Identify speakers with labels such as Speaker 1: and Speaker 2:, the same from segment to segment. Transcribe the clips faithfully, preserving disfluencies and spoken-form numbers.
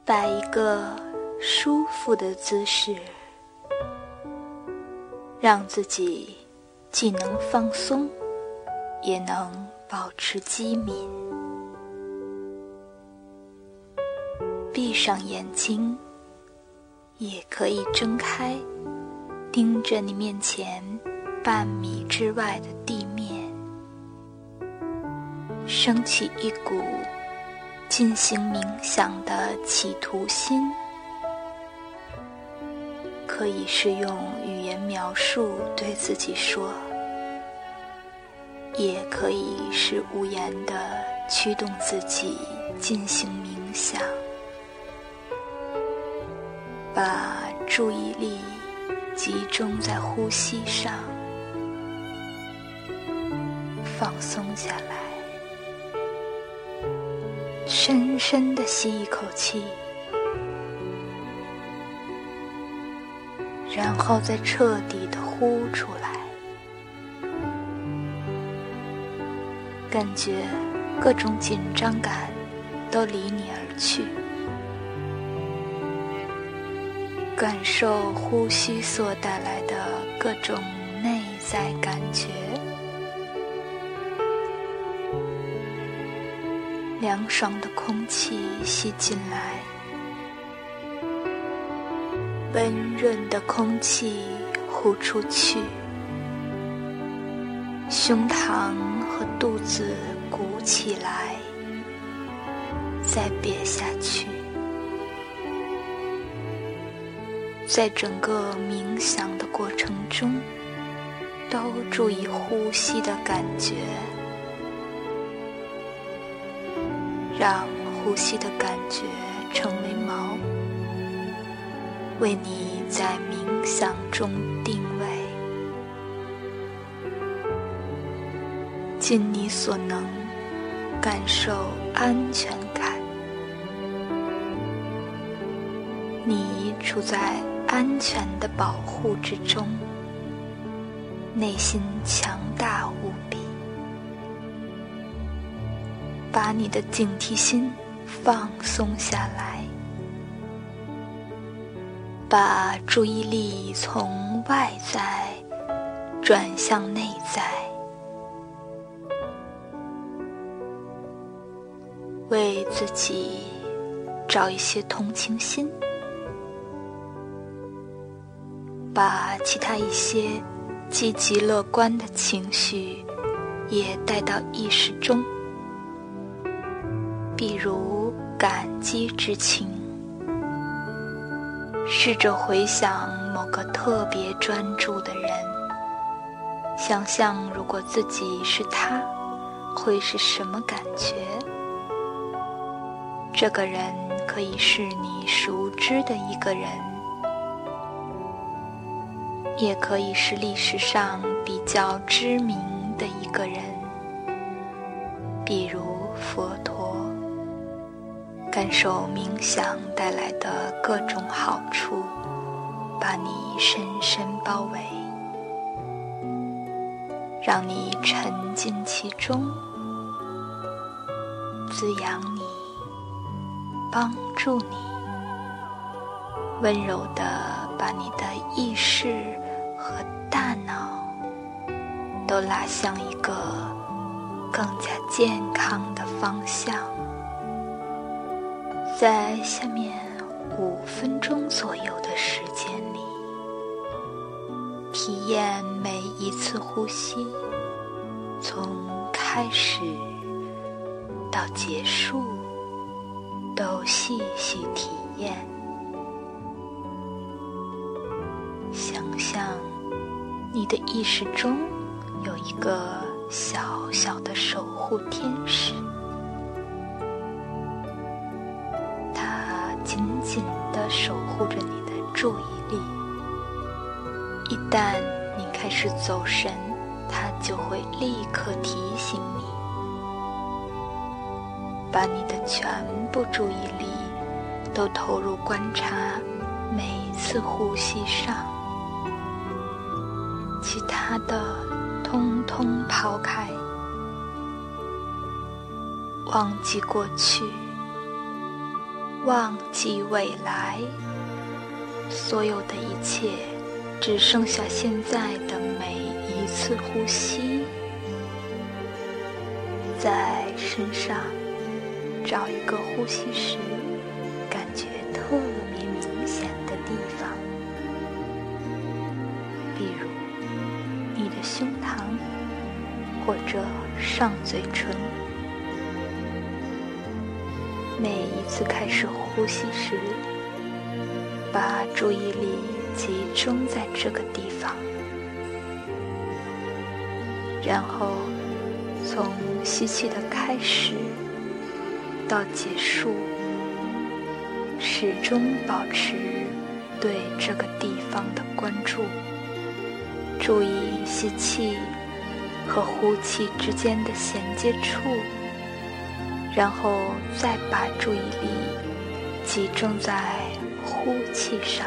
Speaker 1: 摆一个舒服的姿势，让自己既能放松，也能保持机敏。闭上眼睛，也可以睁开，盯着你面前半米之外的地面，升起一股进行冥想的企图心。可以是用语言描述对自己说，也可以是无言地驱动自己进行冥想。把注意力集中在呼吸上，放松下来，深深地吸一口气，然后再彻底地呼出来，感觉各种紧张感都离你而去，感受呼吸所带来的各种内在感觉。凉爽的空气吸进来，温润的空气呼出去，胸膛和肚子鼓起来，再瘪下去。在整个冥想的过程中，都注意呼吸的感觉，让呼吸的感觉成为锚，为你在冥想中定位。尽你所能，感受安全感。你处在安全的保护之中，内心强大无比。把你的警惕心放松下来，把注意力从外在转向内在，为自己找一些同情心，把其他一些积极乐观的情绪也带到意识中，比如感激之情。试着回想某个特别专注的人，想象如果自己是他，会是什么感觉？这个人可以是你熟知的一个人，也可以是历史上比较知名的一个人，比如佛陀。感受冥想带来的各种好处，把你深深包围，让你沉浸其中，滋养你，帮助你，温柔地把你的意识和大脑都拉向一个更加健康的方向。在下面五分钟左右的时间里，体验每一次呼吸，从开始到结束都细细体验。想象你的意识中有一个小小的守护天使，紧紧地守护着你的注意力，一旦你开始走神，它就会立刻提醒你。把你的全部注意力都投入观察每一次呼吸上，其他的通通抛开，忘记过去， 忘记未来，所有的一切只剩下现在的每一次呼吸。在身上找一个呼吸时感觉特别明显的地方，比如你的胸膛或者上嘴唇。每一次开始呼吸时，把注意力集中在这个地方，然后从吸气的开始到结束，始终保持对这个地方的关注，注意吸气和呼气之间的衔接处，然后再把注意力集中在呼气上，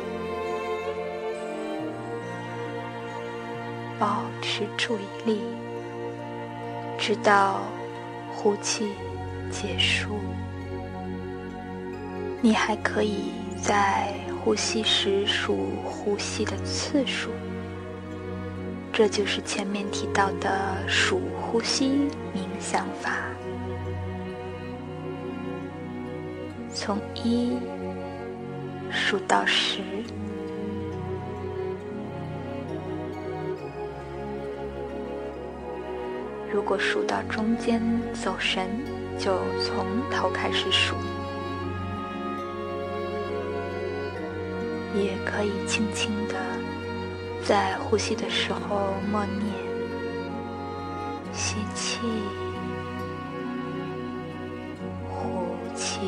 Speaker 1: 保持注意力直到呼气结束。你还可以在呼吸时数呼吸的次数，这就是前面提到的数呼吸冥想法。从一数到十，如果数到中间走神，就从头开始数。也可以轻轻地在呼吸的时候默念：吸气，呼气。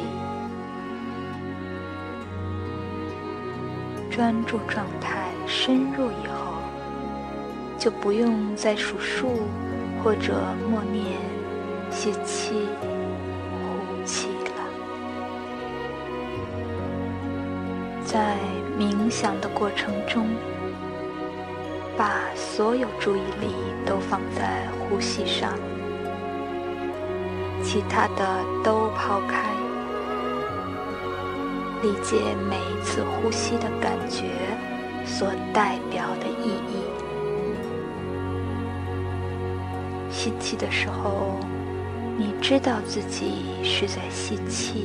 Speaker 1: 专注状态深入以后，就不用再数数或者默念吸气呼气了。在冥想的过程中，把所有注意力都放在呼吸上，其他的都抛开，理解每一次呼吸的感觉所代表的意义。吸气的时候，你知道自己是在吸气；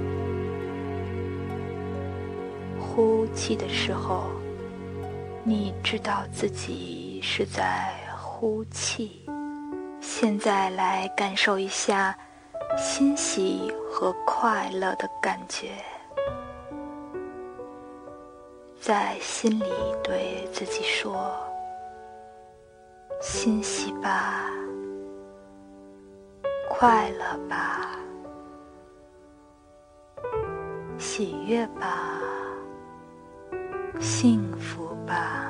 Speaker 1: 呼气的时候，你知道自己是在呼气。现在来感受一下欣喜和快乐的感觉，在心里对自己说：欣喜吧，快乐吧，喜悦吧，幸福吧。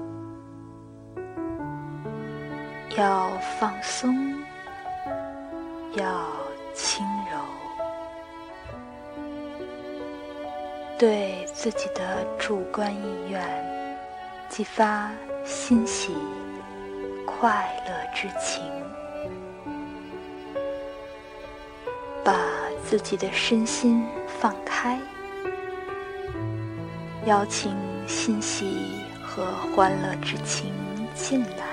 Speaker 1: 要放松，要轻柔，对自己的主观意愿激发欣喜快乐之情，把自己的身心放开，邀请欣喜和欢乐之情进来，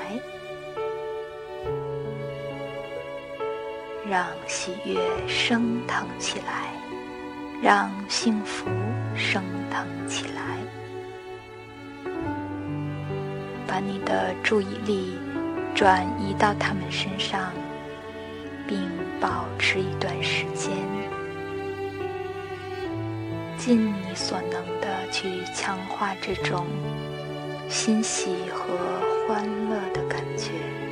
Speaker 1: 让喜悦升腾起来，让幸福升腾起来。把你的注意力转移到他们身上，并保持一段时间，尽你所能的去强化这种欣喜和欢乐的感觉，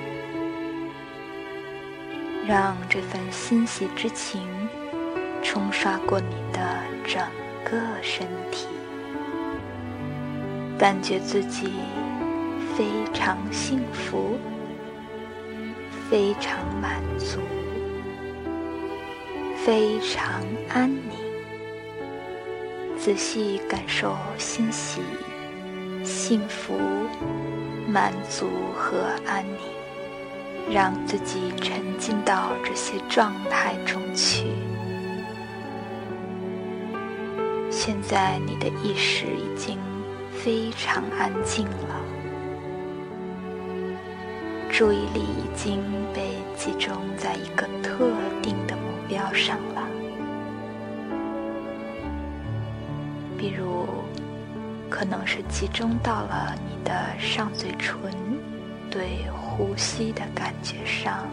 Speaker 1: 让这份欣喜之情冲刷过你的整个身体，感觉自己非常幸福，非常满足，非常安宁。仔细感受欣喜、幸福、满足和安宁，让自己沉浸到这些状态中去。 现在你的意识已经非常安静了，注意力已经被集中在一个特定的目标上了，比如可能是集中到了你的上嘴唇对呼吸的感觉上。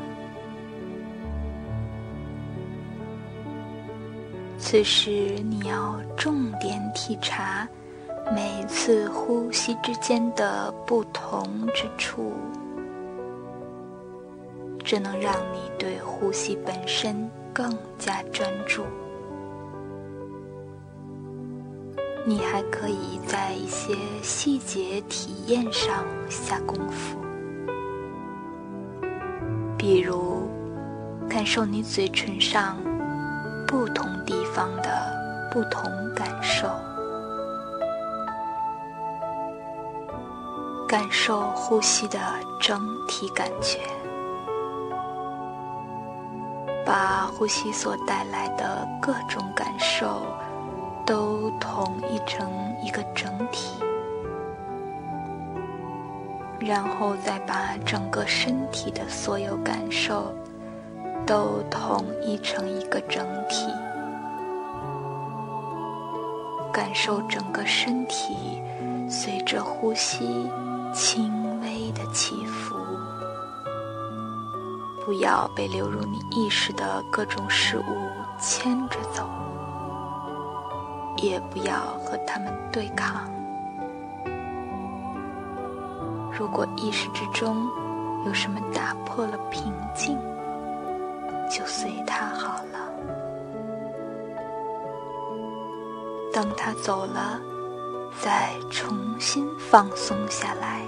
Speaker 1: 此时你要重点体察每次呼吸之间的不同之处，这能让你对呼吸本身更加专注。你还可以在一些细节体验上下功夫，比如感受你嘴唇上不同地方的不同感受，感受呼吸的整体感觉，把呼吸所带来的各种感受都统一成一个整体，然后再把整个身体的所有感受都统一成一个整体，感受整个身体随着呼吸轻微的起伏，不要被流入你意识的各种事物牵着走，也不要和它们对抗。如果意识之中有什么打破了平静，就随它好了。等它走了，再重新放松下来。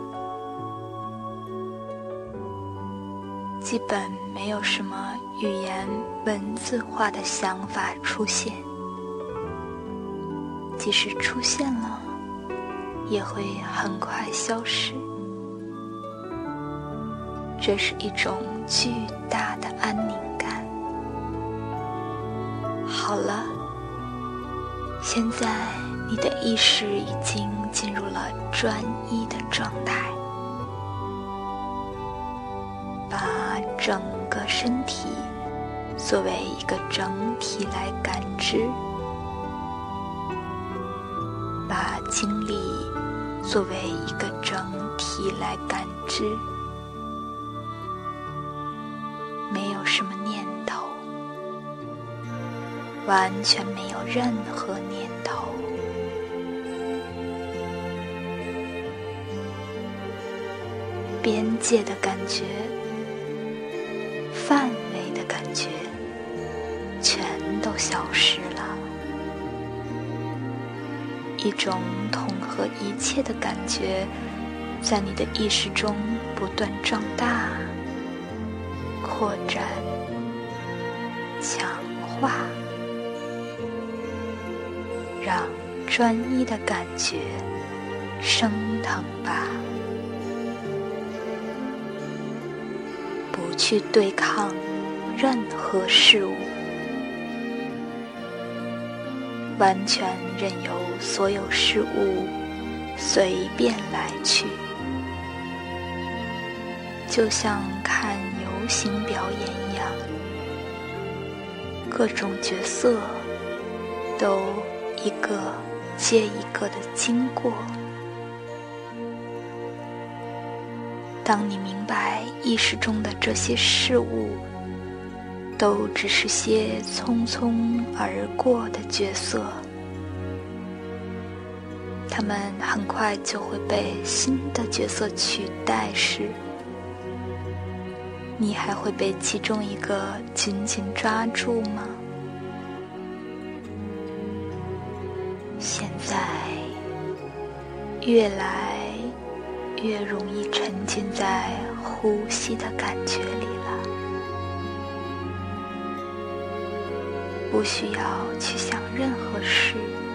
Speaker 1: 基本没有什么语言文字化的想法出现，即使出现了，也会很快消失。这是一种巨大的安宁感。好了，现在你的意识已经进入了专一的状态，把整个身体作为一个整体来感知，把精力作为一个整体来感知，没有什么念头，完全没有任何念头。边界的感觉，范围的感觉，全都消失了。一种统合一切的感觉，在你的意识中不断壮大、扩展、强化，让专一的感觉升腾吧。不去对抗任何事物，完全任由所有事物随便来去，就像看游行表演一样，各种角色都一个接一个的经过。当你明白意识中的这些事物都只是些匆匆而过的角色，他们很快就会被新的角色取代时，你还会被其中一个紧紧抓住吗？现在越来越容易沉浸在呼吸的感觉里了，不需要去想任何事，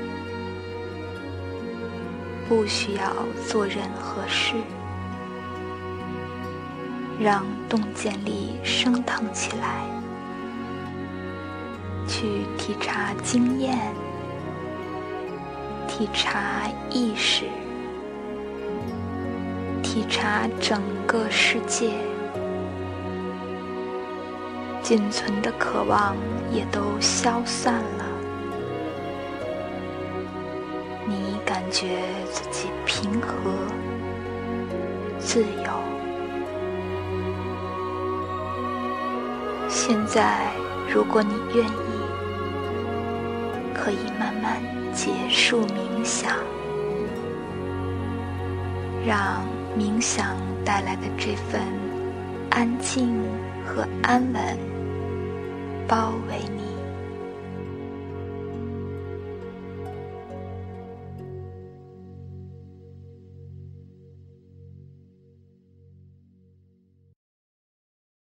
Speaker 1: 不需要做任何事，让洞见力升腾起来，去体察经验， 体察意识，体察整个世界，仅存的渴望也都消散了。你感觉自己平和、自由。现在，如果你愿意，可以慢慢结束冥想，让冥想带来的这份安静和安稳包围你。